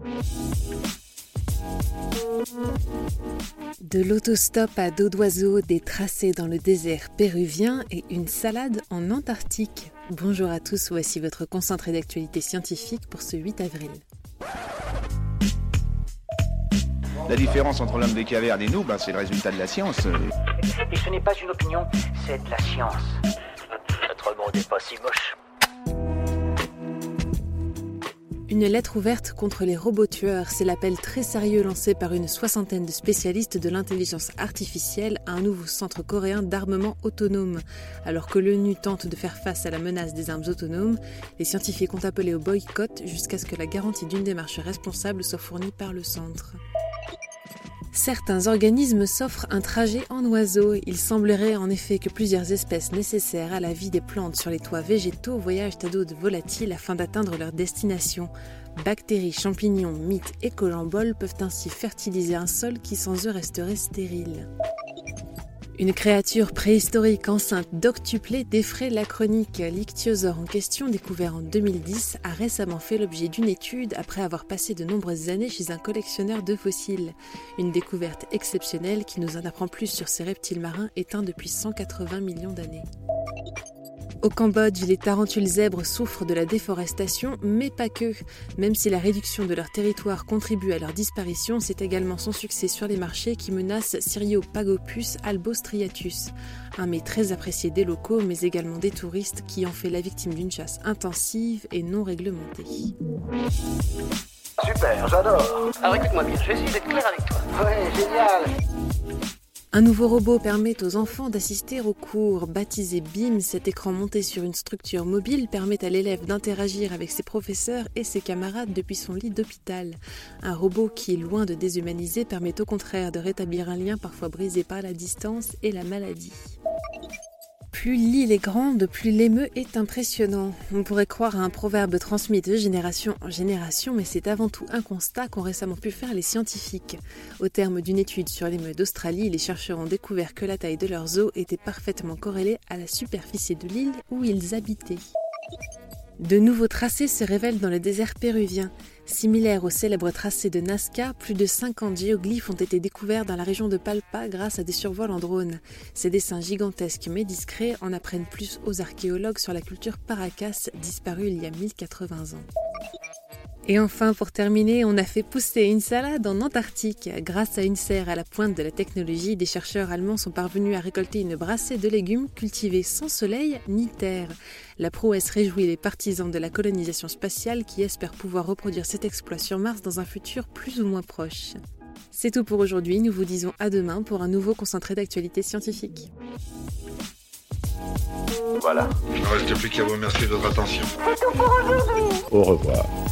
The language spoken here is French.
De l'autostop à dos d'oiseau, des tracés dans le désert péruvien et une salade en Antarctique. Bonjour à tous, voici votre concentré d'actualité scientifique pour ce 8 avril. La différence entre l'homme des cavernes et nous, c'est le résultat de la science. Et ce n'est pas une opinion, c'est de la science. Notre monde n'est pas si moche. Une lettre ouverte contre les robots tueurs, c'est l'appel très sérieux lancé par une soixantaine de spécialistes de l'intelligence artificielle à un nouveau centre coréen d'armement autonome. Alors que l'ONU tente de faire face à la menace des armes autonomes, les scientifiques ont appelé au boycott jusqu'à ce que la garantie d'une démarche responsable soit fournie par le centre. Certains organismes s'offrent un trajet en oiseau. Il semblerait en effet que plusieurs espèces nécessaires à la vie des plantes sur les toits végétaux voyagent à dos de volatiles afin d'atteindre leur destination. Bactéries, champignons, mythes et colamboles peuvent ainsi fertiliser un sol qui sans eux resterait stérile. Une créature préhistorique enceinte d'octuplés défraie la chronique. L'ichthyosaure en question, découvert en 2010, a récemment fait l'objet d'une étude après avoir passé de nombreuses années chez un collectionneur de fossiles. Une découverte exceptionnelle qui nous en apprend plus sur ces reptiles marins éteints depuis 180 millions d'années. Au Cambodge, les tarentules zèbres souffrent de la déforestation, mais pas que. Même si la réduction de leur territoire contribue à leur disparition, c'est également son succès sur les marchés qui menace Syriopagopus albostriatus, un mets très apprécié des locaux, mais également des touristes qui en fait la victime d'une chasse intensive et non réglementée. Super, j'adore. Alors écoute-moi bien, je vais essayer d'être clair avec toi. Ouais, génial. Un nouveau robot permet aux enfants d'assister aux cours. Baptisé BIM, cet écran monté sur une structure mobile permet à l'élève d'interagir avec ses professeurs et ses camarades depuis son lit d'hôpital. Un robot qui, loin de déshumaniser, permet au contraire de rétablir un lien parfois brisé par la distance et la maladie. Plus l'île est grande, plus l'émeu est impressionnant. On pourrait croire à un proverbe transmis de génération en génération, mais c'est avant tout un constat qu'ont récemment pu faire les scientifiques. Au terme d'une étude sur l'émeu d'Australie, les chercheurs ont découvert que la taille de leurs os était parfaitement corrélée à la superficie de l'île où ils habitaient. De nouveaux tracés se révèlent dans le désert péruvien. Similaires au célèbre tracé de Nazca, plus de 50 géoglyphes ont été découverts dans la région de Palpa grâce à des survols en drone. Ces dessins gigantesques mais discrets en apprennent plus aux archéologues sur la culture Paracas, disparue il y a 1080 ans. Et enfin, pour terminer, on a fait pousser une salade en Antarctique. Grâce à une serre à la pointe de la technologie, des chercheurs allemands sont parvenus à récolter une brassée de légumes cultivés sans soleil ni terre. La prouesse réjouit les partisans de la colonisation spatiale qui espèrent pouvoir reproduire cet exploit sur Mars dans un futur plus ou moins proche. C'est tout pour aujourd'hui, nous vous disons à demain pour un nouveau concentré d'actualité scientifique. Voilà. Il ne reste plus qu'à vous remercier de votre attention. C'est tout pour aujourd'hui. Au revoir.